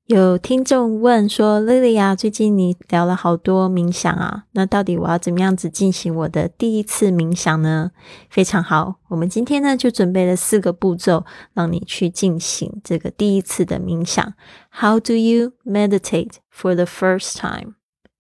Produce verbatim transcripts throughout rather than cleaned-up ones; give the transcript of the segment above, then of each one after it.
有听众问说 Lily 啊，最近你聊了好多冥想啊，那到底我要怎么样子进行我的第一次冥想呢？非常好，我们今天呢就准备了四个步骤让你去进行这个第一次的冥想。 How do you meditate for the first time？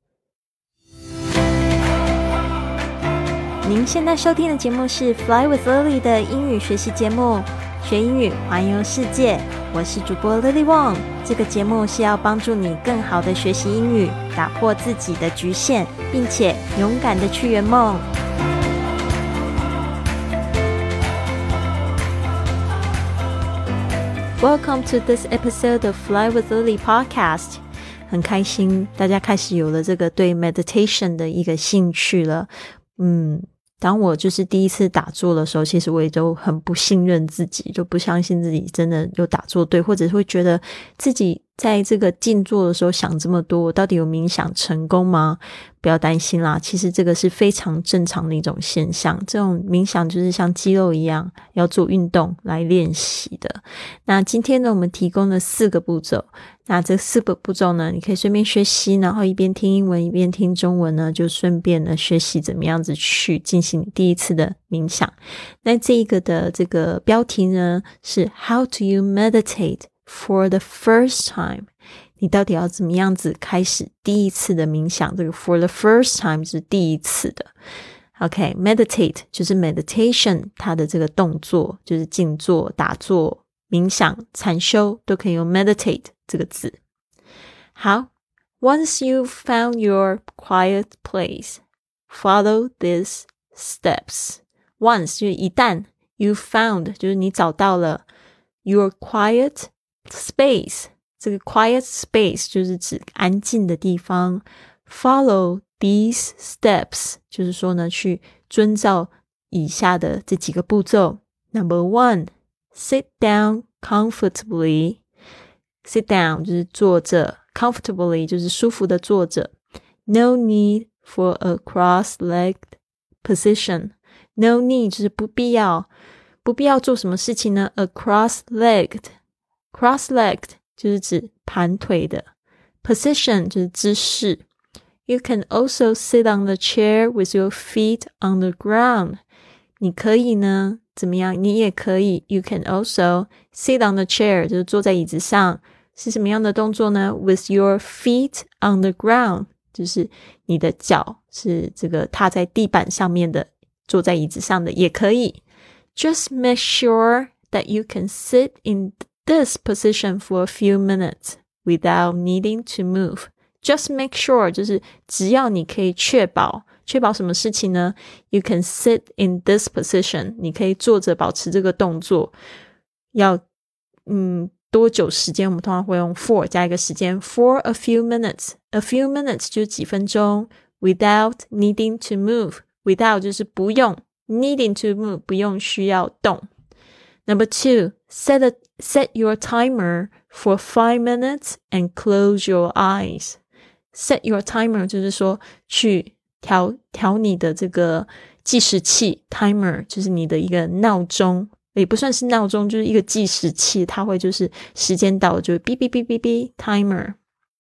您现在收听的节目是 Fly with Lily 的英语学习节目，学英语环游世界，我是主播 Lily Wong。这个节目是要帮助你更好的学习英语，打破自己的局限，并且勇敢的去圆梦。Welcome to this episode of Fly with Lily podcast。 很开心大家开始有了这个对 meditation 的一个兴趣了。嗯当我就是第一次打坐的时候，其实我也都很不信任自己，就不相信自己真的有打坐对，或者会觉得自己在这个静坐的时候想这么多，我到底有冥想成功吗？不要担心啦，其实这个是非常正常的一种现象，这种冥想就是像肌肉一样要做运动来练习的。那今天呢，我们提供了四个步骤，那这四个步骤呢，你可以顺便学习，然后一边听英文一边听中文呢，就顺便呢学习怎么样子去进行第一次的冥想。那这一个的这个标题呢是 How do you meditate for the first time？ 你到底要怎么样子开始第一次的冥想？这个 for the first time 是第一次的。OK， meditate 就是 meditation， 它的这个动作就是静坐、打坐、冥想、禅修都可以用 meditate 这个字。好， Once you've found your quiet place, follow these steps. Once 就是一旦 you found 就是你找到了 your quiet space， 这个 quiet space 就是指安静的地方。 Follow these steps 就是说呢，去遵照以下的这几个步骤。 Number one, sit down comfortably. Sit down 就是坐着， comfortably 就是舒服的坐着。 No need for a cross-legged position. No need 就是不必要，不必要做什么事情呢？ A cross-legged cross-legged 就是指盘腿的， position 就是姿势。 You can also sit on the chair with your feet on the ground. 你可以呢怎么样？你也可以 You can also sit on the chair 就是坐在椅子上，是什么样的动作呢？ With your feet on the ground 就是你的脚是这个踏在地板上面的，坐在椅子上的也可以。 Just make sure that you can sit in this position for a few minutes without needing to move. Just make sure 就是只要你可以确保，确保什么事情呢？ You can sit in this position 你可以坐着保持这个动作。要嗯多久时间？我们通常会用 for 加一个时间， for a few minutes. A few minutes 就是几分钟。 Without needing to move. Without 就是不用， needing to move 不用需要动。 Number two, set, a, set your timer for five minutes and close your eyes. Set your timer 就是说去调调你的这个计时器， timer 就是你的一个闹钟，也不算是闹钟，就是一个计时器，它会就是时间到了就会哔哔哔哔哔 timer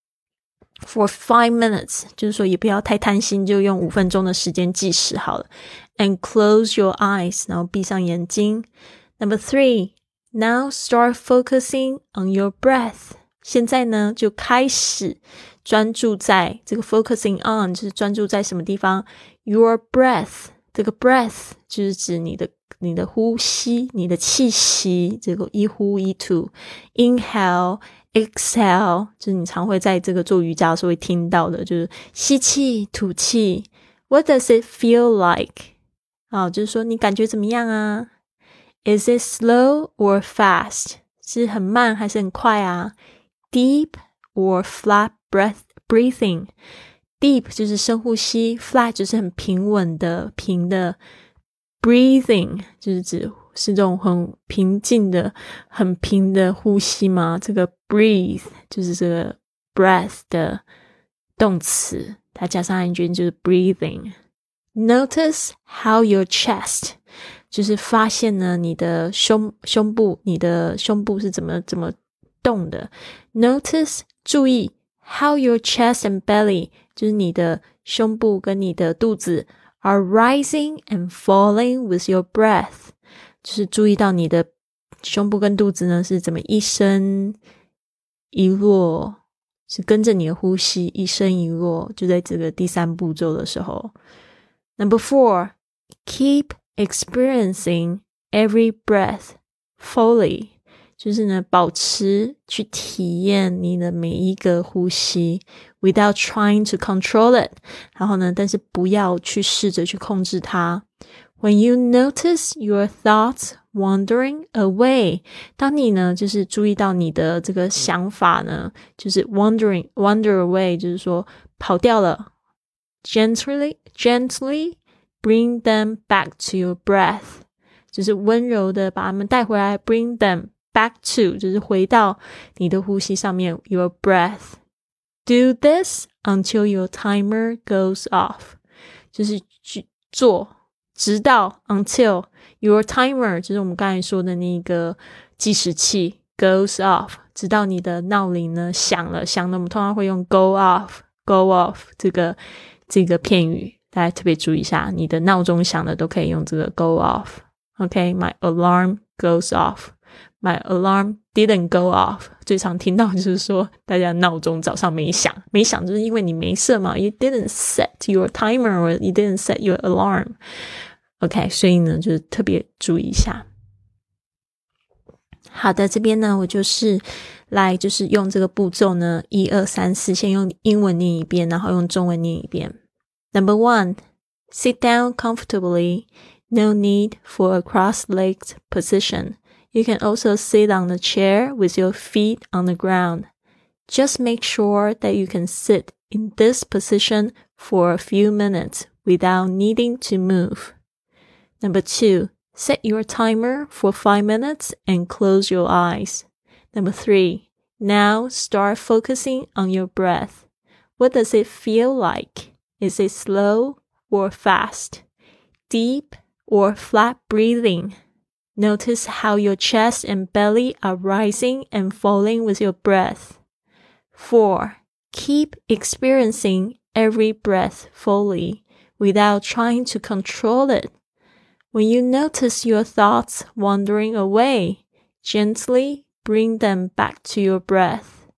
for five minutes 就是说也不要太贪心，就用五分钟的时间计时好了。 And close your eyes 然后闭上眼睛。 Number three, now start focusing on your breath. 现在呢就开始专注在这个 focusing on 就是专注在什么地方？ Your breath 这个 breath 就是指你的你的呼吸，你的气息，这个一呼一吐。 Inhale exhale 就是你常会在这个做瑜伽的时候会听到的，就是吸气吐气。 What does it feel like？ 哦，就是说你感觉怎么样啊？ Is it slow or fast？ 是很慢还是很快啊？ Deep or flat breath breathing？ Deep 就是深呼吸， flat 就是很平稳的平的。 Breathing 就是指是这种很平静的很平的呼吸吗？这个 breathe 就是这个 breath 的动词，它加上 ing 就是 breathing。 Notice how your chest 就是发现呢你的胸胸部，你的胸部是怎么怎么动的。 Notice 注意 how your chest and belly 就是你的胸部跟你的肚子 are rising and falling with your breath， 就是注意到你的胸部跟肚子呢是怎么一升一落，是跟着你的呼吸一升一落，就在这个第三步骤的时候。Number four, keep experiencing every breath fully， 就是呢保持去体验你的每一个呼吸 without trying to control it， 然后呢但是不要去试着去控制它。When you notice your thoughts wandering away， 当你呢就是注意到你的这个想法呢就是 wandering wander away， 就是说跑掉了， gently gently bring them back to your breath， 就是温柔的把它们带回来， bring them back to 就是回到你的呼吸上面 your breath。 Do this until your timer goes off， 就是去做直到 until your timer 就是我们刚才说的那个计时器 goes off， 直到你的闹铃呢响了，响了我们通常会用 go off go off 这个这个片语，大家特别注意一下，你的闹钟响了都可以用这个 go off。 OK, my alarm goes off, my alarm didn't go off， 最常听到就是说大家闹钟早上没响，没响就是因为你没设嘛， you didn't set your timer or you didn't set your alarm。 OK， 所以呢就是特别注意一下。好的，这边呢我就是来就是用这个步骤呢一二三四，先用英文念一遍，然后用中文念一遍。Number one, sit down comfortably. No need for a cross-legged position. You can also sit on the chair with your feet on the ground. Just make sure that you can sit in this position for a few minutes without needing to move. Number two, set your timer for five minutes and close your eyes. Number three, now start focusing on your breath. What does it feel like? Is it slow or fast? Deep or flat breathing? Notice how your chest and belly are rising and falling with your breath. Four, keep experiencing every breath fully without trying to control it. When you notice your thoughts wandering away, gently bring them back to your breath.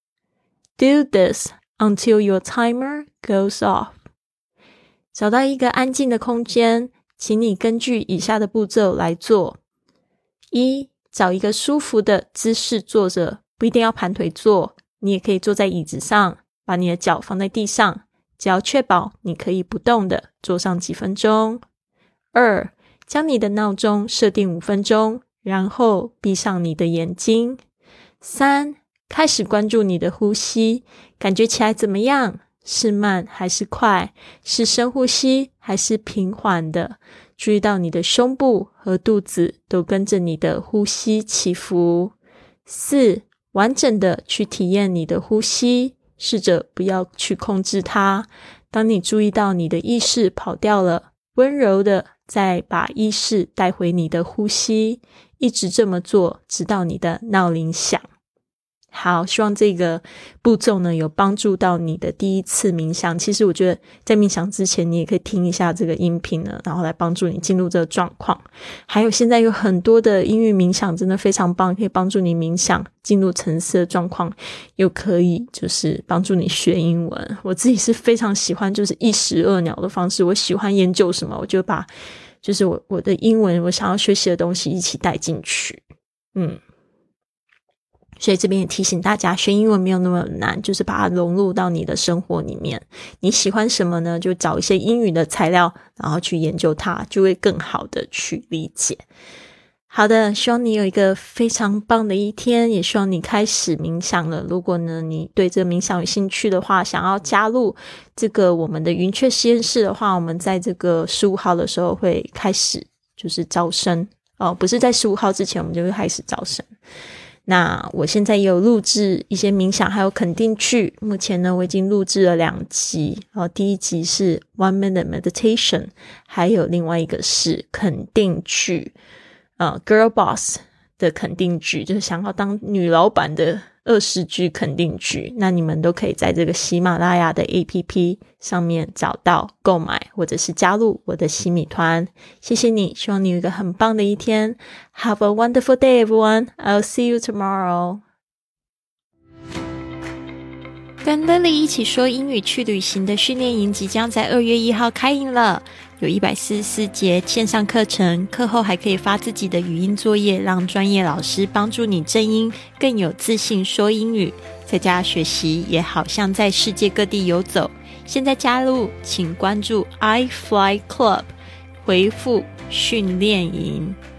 Do this until your timer goes off. 找到一个安静的空间，请你根据以下的步骤来做。一，找一个舒服的姿势坐着，不一定要盘腿坐，你也可以坐在椅子上，把你的脚放在地上，只要确保你可以不动的坐上几分钟。二，将你的闹钟设定五分钟，然后闭上你的眼睛。三，开始关注你的呼吸，感觉起来怎么样？是慢还是快？是深呼吸还是平缓的？注意到你的胸部和肚子都跟着你的呼吸起伏。四，完整的去体验你的呼吸，试着不要去控制它。当你注意到你的意识跑掉了，温柔的再把意识带回你的呼吸，一直这么做，直到你的闹铃响。好，希望这个步骤呢有帮助到你的第一次冥想。其实我觉得在冥想之前你也可以听一下这个音频呢，然后来帮助你进入这个状况。还有现在有很多的音域冥想真的非常棒，可以帮助你冥想进入沉思的状况，又可以就是帮助你学英文。我自己是非常喜欢就是一石二鸟的方式，我喜欢研究什么我就把就是我我的英文我想要学习的东西一起带进去。嗯所以这边也提醒大家，学英文没有那么难，就是把它融入到你的生活里面。你喜欢什么呢？就找一些英语的材料，然后去研究它，就会更好的去理解。好的，希望你有一个非常棒的一天，也希望你开始冥想了。如果呢你对这个冥想有兴趣的话，想要加入这个我们的云雀实验室的话，我们在这个十五号的时候会开始就是招生哦，不是在十五号之前我们就会开始招生。那我现在也有录制一些冥想还有肯定句，目前呢我已经录制了两集，然后第一集是 one minute meditation， 还有另外一个是肯定句呃 girl boss 的肯定句，就是想要当女老板的二十句肯定句，那你们都可以在这个喜马拉雅的 A P P 上面找到购买或者是加入我的喜米团。谢谢你，希望你有一个很棒的一天。 Have a wonderful day everyone. I'll see you tomorrow. 跟 Lily 一起说英语去旅行的训练营即将在二月一号开营了，有一百四十四节线上课程，课后还可以发自己的语音作业，让专业老师帮助你正音，更有自信说英语，在家学习也好像在世界各地游走。现在加入请关注 iFly Club， 回复训练营。